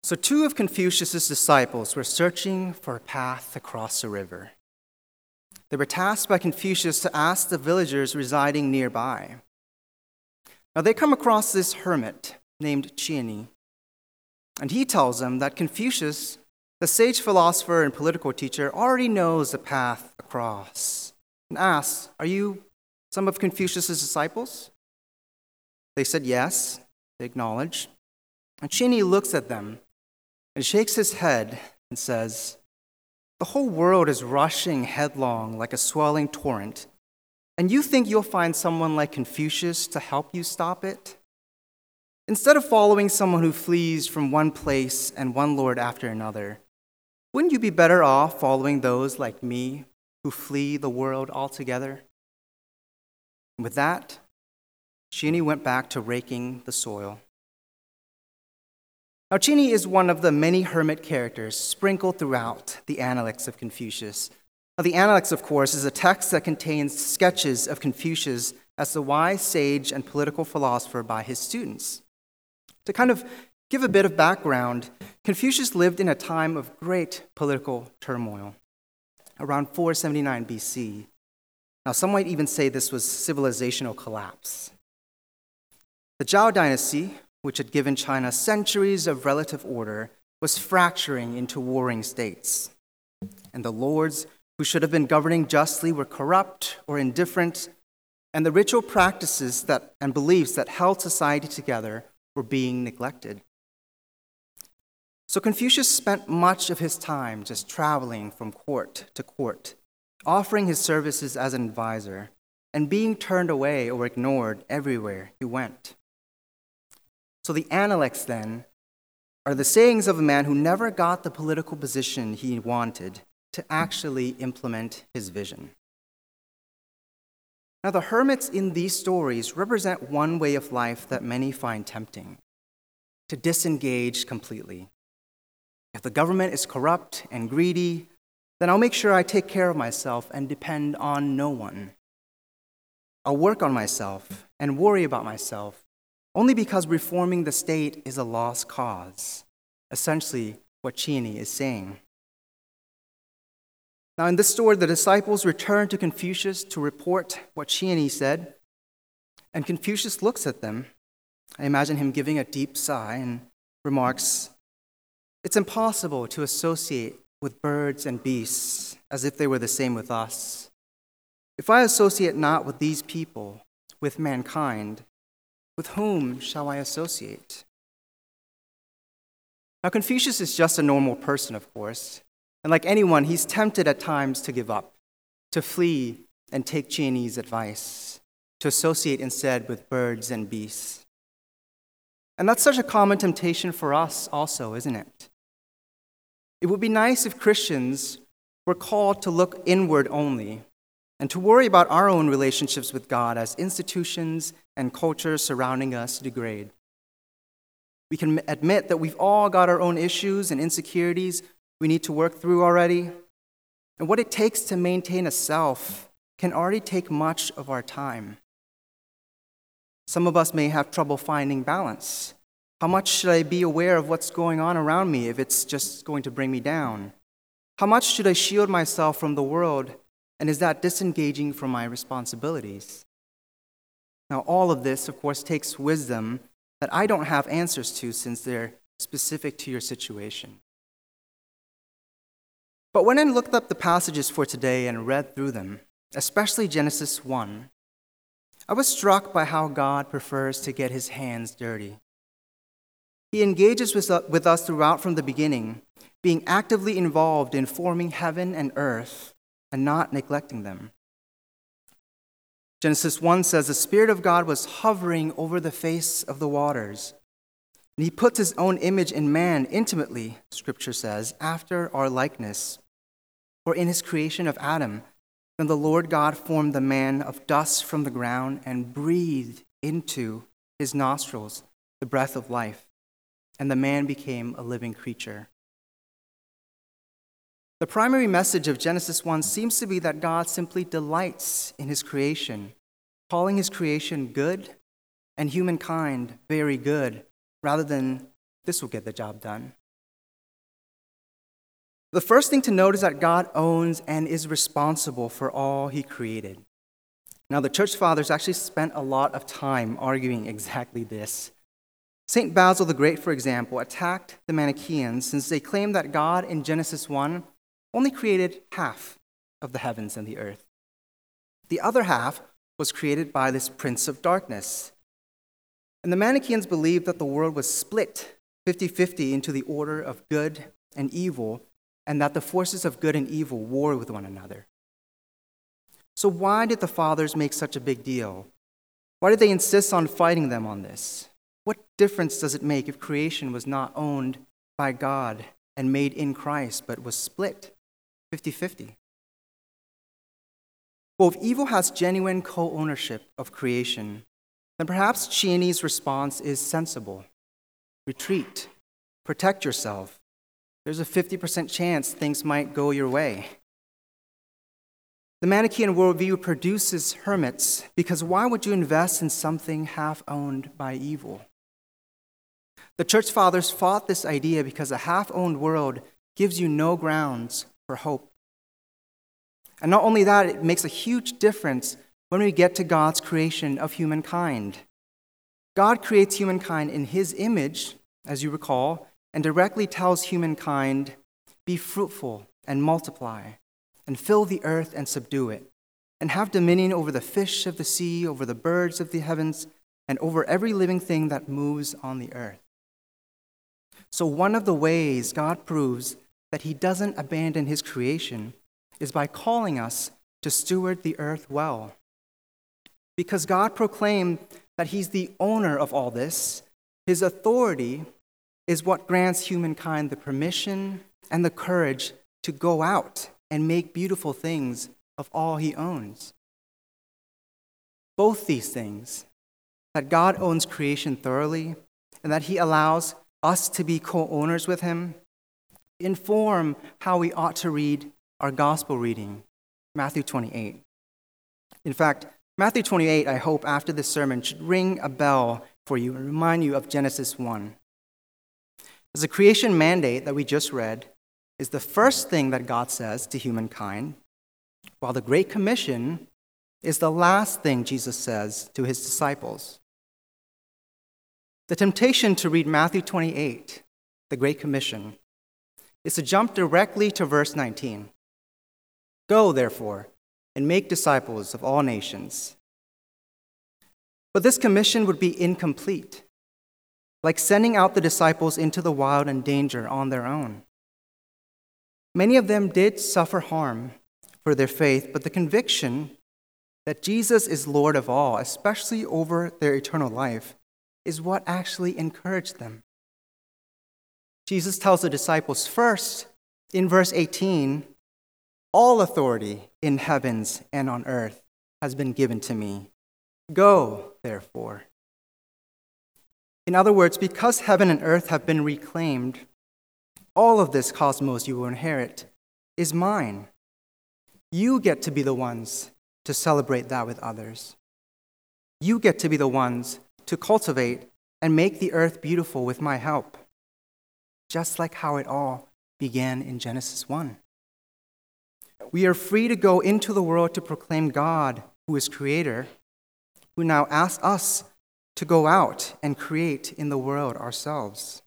So two of Confucius' disciples were searching for a path across a river. They were tasked by Confucius to ask the villagers residing nearby. Now they come across this hermit named Qianni, and he tells them that Confucius, the sage philosopher and political teacher, already knows the path across, and asks, "Are you some of Confucius' disciples?" They said yes, they acknowledge. And Qianni looks at them and shakes his head and says, "The whole world is rushing headlong like a swelling torrent, and you think you'll find someone like Confucius to help you stop it? Instead of following someone who flees from one place and one lord after another, wouldn't you be better off following those like me who flee the world altogether?" And with that, Qianni went back to raking the soil. Now, Qianni is one of the many hermit characters sprinkled throughout the Analects of Confucius. Now, the Analects, of course, is a text that contains sketches of Confucius as the wise sage and political philosopher by his students. To kind of give a bit of background, Confucius lived in a time of great political turmoil, around 479 BC. Now, some might even say this was civilizational collapse. The Zhao dynasty, which had given China centuries of relative order, was fracturing into warring states. And the lords who should have been governing justly were corrupt or indifferent, and the ritual practices and beliefs that held society together were being neglected. So Confucius spent much of his time just traveling from court to court, offering his services as an advisor, and being turned away or ignored everywhere he went. So the Analects, then, are the sayings of a man who never got the political position he wanted to actually implement his vision. Now, the hermits in these stories represent one way of life that many find tempting: to disengage completely. If the government is corrupt and greedy, then I'll make sure I take care of myself and depend on no one. I'll work on myself and worry about myself, only because reforming the state is a lost cause, essentially what Qianni is saying. Now, in this story, the disciples return to Confucius to report what Qianni said, and Confucius looks at them. I imagine him giving a deep sigh and remarks, "It's impossible to associate with birds and beasts as if they were the same with us. If I associate not with these people, with mankind, with whom shall I associate?" Now, Confucius is just a normal person, of course, and like anyone, he's tempted at times to give up, to flee and take Qianni's advice, to associate instead with birds and beasts. And that's such a common temptation for us also, isn't it? It would be nice if Christians were called to look inward only and to worry about our own relationships with God as institutions and cultures surrounding us degrade. We can admit that we've all got our own issues and insecurities we need to work through already, and what it takes to maintain a self can already take much of our time. Some of us may have trouble finding balance. How much should I be aware of what's going on around me if it's just going to bring me down? How much should I shield myself from the world, and is that disengaging from my responsibilities? Now, all of this, of course, takes wisdom that I don't have answers to since they're specific to your situation. But when I looked up the passages for today and read through them, especially Genesis 1, I was struck by how God prefers to get his hands dirty. He engages with us throughout from the beginning, being actively involved in forming heaven and earth and not neglecting them. Genesis 1 says, "The Spirit of God was hovering over the face of the waters. And he puts his own image in man intimately," Scripture says, "after our likeness. For in his creation of Adam, then the Lord God formed the man of dust from the ground and breathed into his nostrils the breath of life, and the man became a living creature." The primary message of Genesis 1 seems to be that God simply delights in his creation, calling his creation good and humankind very good, rather than "this will get the job done." The first thing to note is that God owns and is responsible for all he created. Now, the church fathers actually spent a lot of time arguing exactly this. St. Basil the Great, for example, attacked the Manichaeans since they claimed that God in Genesis 1 only created half of the heavens and the earth. The other half was created by this prince of darkness. And the Manichaeans believed that the world was split 50-50 into the order of good and evil, and that the forces of good and evil war with one another. So why did the fathers make such a big deal? Why did they insist on fighting them on this? What difference does it make if creation was not owned by God and made in Christ, but was split 50-50? Well, if evil has genuine co-ownership of creation, then perhaps Chiini's response is sensible. Retreat. Protect yourself. There's a 50% chance things might go your way. The Manichaean worldview produces hermits because why would you invest in something half-owned by evil? The church fathers fought this idea because a half-owned world gives you no grounds for hope. And not only that, it makes a huge difference when we get to God's creation of humankind. God creates humankind in his image, as you recall, and directly tells humankind, be fruitful and multiply, and fill the earth and subdue it, and have dominion over the fish of the sea, over the birds of the heavens, and over every living thing that moves on the earth. So one of the ways God proves that he doesn't abandon his creation is by calling us to steward the earth well. Because God proclaimed that he's the owner of all this, his authority is what grants humankind the permission and the courage to go out and make beautiful things of all he owns. Both these things, that God owns creation thoroughly and that he allows us to be co-owners with him, inform how we ought to read our gospel reading, Matthew 28. In fact, Matthew 28, I hope, after this sermon, should ring a bell for you and remind you of Genesis 1. As the creation mandate that we just read is the first thing that God says to humankind, while the Great Commission is the last thing Jesus says to his disciples. The temptation to read Matthew 28, the Great Commission, is to jump directly to verse 19. Go, therefore, and make disciples of all nations. But this commission would be incomplete, like sending out the disciples into the wild and danger on their own. Many of them did suffer harm for their faith, but the conviction that Jesus is Lord of all, especially over their eternal life, is what actually encouraged them. Jesus tells the disciples first, in verse 18, all authority in heavens and on earth has been given to me. Go, therefore. In other words, because heaven and earth have been reclaimed, all of this cosmos you will inherit is mine. You get to be the ones to celebrate that with others. You get to be the ones to cultivate and make the earth beautiful with my help, just like how it all began in Genesis 1. We are free to go into the world to proclaim God, who is creator, who now asks us to go out and create in the world ourselves.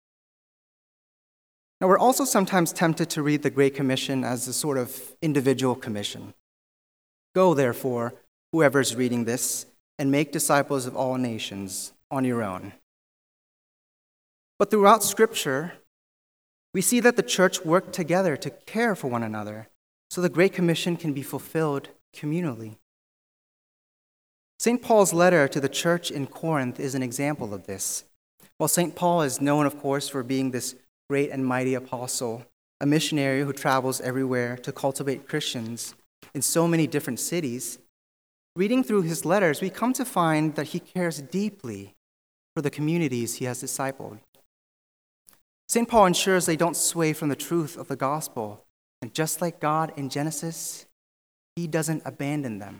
Now, we're also sometimes tempted to read the Great Commission as a sort of individual commission. Go, therefore, whoever's reading this, and make disciples of all nations on your own. But throughout Scripture, we see that the church worked together to care for one another so the Great Commission can be fulfilled communally. St. Paul's letter to the church in Corinth is an example of this. While St. Paul is known, of course, for being this great and mighty apostle, a missionary who travels everywhere to cultivate Christians in so many different cities, reading through his letters, we come to find that he cares deeply for the communities he has discipled. St. Paul ensures they don't sway from the truth of the gospel, and just like God in Genesis, he doesn't abandon them.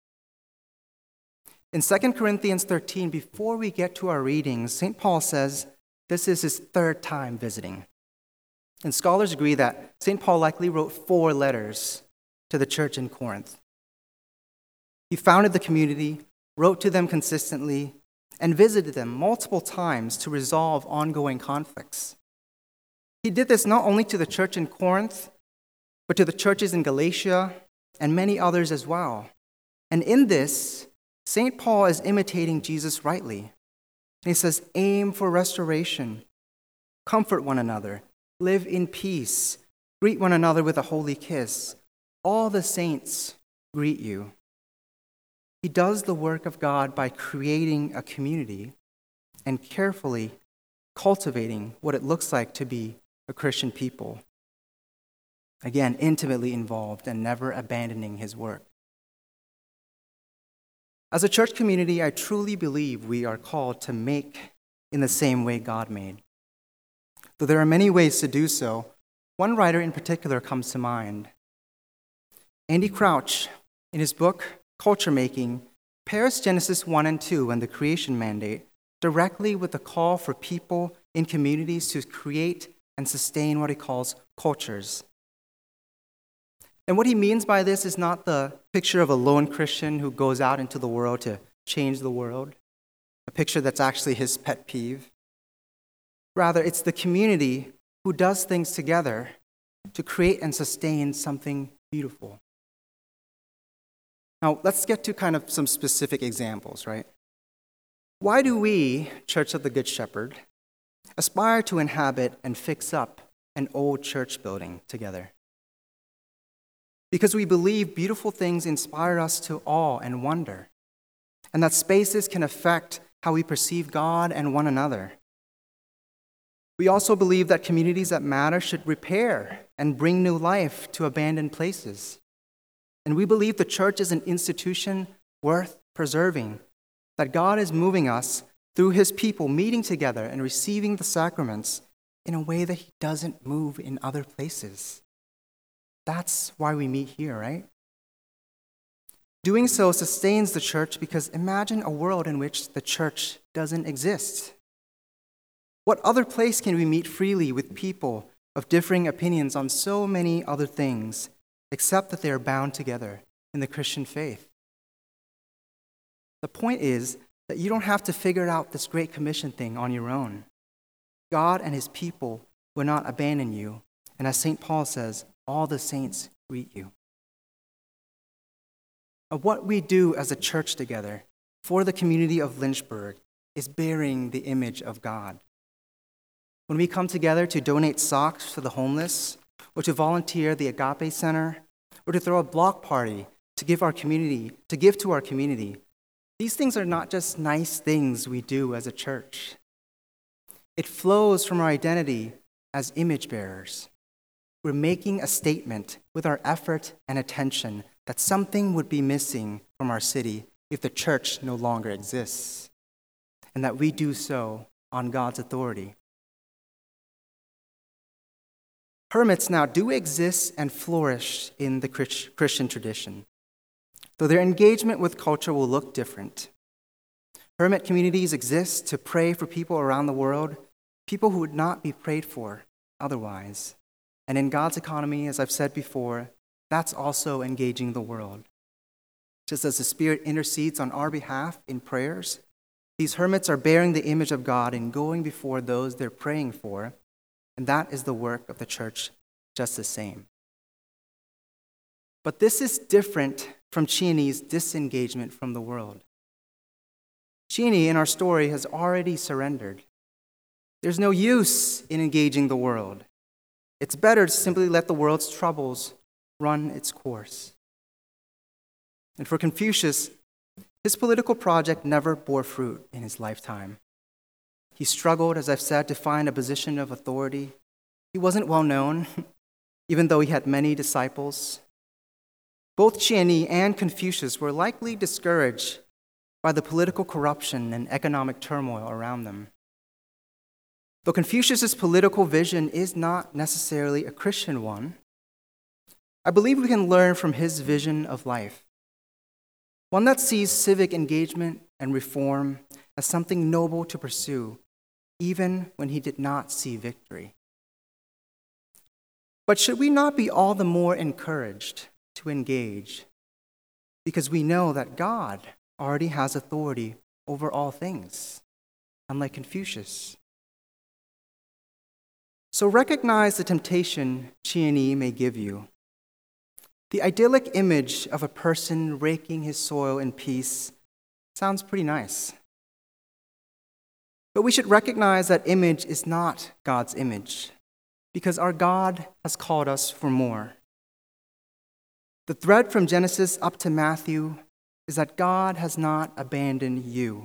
In 2 Corinthians 13, before we get to our readings, St. Paul says this is his third time visiting. And scholars agree that St. Paul likely wrote 4 letters to the church in Corinth. He founded the community, wrote to them consistently, and visited them multiple times to resolve ongoing conflicts. He did this not only to the church in Corinth, but to the churches in Galatia and many others as well. And in this, St. Paul is imitating Jesus rightly. And he says, aim for restoration, comfort one another, live in peace, greet one another with a holy kiss. All the saints greet you. He does the work of God by creating a community and carefully cultivating what it looks like to be a Christian people. Again, intimately involved and never abandoning his work. As a church community, I truly believe we are called to make in the same way God made. Though there are many ways to do so, one writer in particular comes to mind. Andy Crouch, in his book, Culture Making, pairs Genesis 1 and 2 and the creation mandate directly with the call for people in communities to create and sustain what he calls cultures. And what he means by this is not the picture of a lone Christian who goes out into the world to change the world, a picture that's actually his pet peeve. Rather, it's the community who does things together to create and sustain something beautiful. Now, let's get to kind of some specific examples, right? Why do we, Church of the Good Shepherd, aspire to inhabit and fix up an old church building together? Because we believe beautiful things inspire us to awe and wonder, and that spaces can affect how we perceive God and one another. We also believe that communities that matter should repair and bring new life to abandoned places. And we believe the church is an institution worth preserving, that God is moving us through his people meeting together and receiving the sacraments in a way that he doesn't move in other places. That's why we meet here, right? Doing so sustains the church because imagine a world in which the church doesn't exist. What other place can we meet freely with people of differing opinions on so many other things, except that they are bound together in the Christian faith? The point is that you don't have to figure out this Great Commission thing on your own. God and his people will not abandon you. And as St. Paul says, all the saints greet you. Of what we do as a church together for the community of Lynchburg is bearing the image of God. When we come together to donate socks to the homeless, or to volunteer the Agape Center, or to throw a block party to give to our community, these things are not just nice things we do as a church. It flows from our identity as image bearers. We're making a statement with our effort and attention that something would be missing from our city if the church no longer exists, and that we do so on God's authority. Hermits now do exist and flourish in the Christian tradition, though their engagement with culture will look different. Hermit communities exist to pray for people around the world, people who would not be prayed for otherwise. And in God's economy, as I've said before, that's also engaging the world. Just as the Spirit intercedes on our behalf in prayers, these hermits are bearing the image of God and going before those they're praying for, and that is the work of the church just the same. But this is different from Chiani's disengagement from the world. Chiani, in our story, has already surrendered. There's no use in engaging the world. It's better to simply let the world's troubles run its course. And for Confucius, his political project never bore fruit in his lifetime. He struggled, as I've said, to find a position of authority. He wasn't well known, even though he had many disciples. Both Chiani and Confucius were likely discouraged by the political corruption and economic turmoil around them. Though Confucius's political vision is not necessarily a Christian one, I believe we can learn from his vision of life, one that sees civic engagement and reform as something noble to pursue, even when he did not see victory. But should we not be all the more encouraged to engage because we know that God already has authority over all things, unlike Confucius? So recognize the temptation Chi-Ni may give you. The idyllic image of a person raking his soil in peace sounds pretty nice. But we should recognize that image is not God's image, because our God has called us for more. The thread from Genesis up to Matthew is that God has not abandoned you.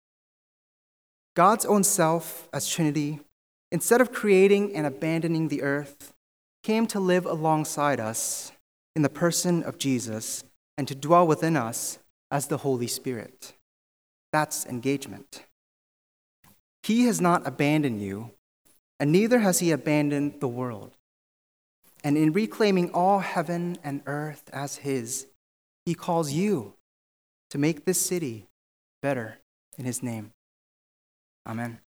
God's own self as Trinity, instead of creating and abandoning the earth, came to live alongside us in the person of Jesus and to dwell within us as the Holy Spirit. That's engagement. He has not abandoned you, and neither has he abandoned the world. And in reclaiming all heaven and earth as his, he calls you to make this city better in his name. Amen.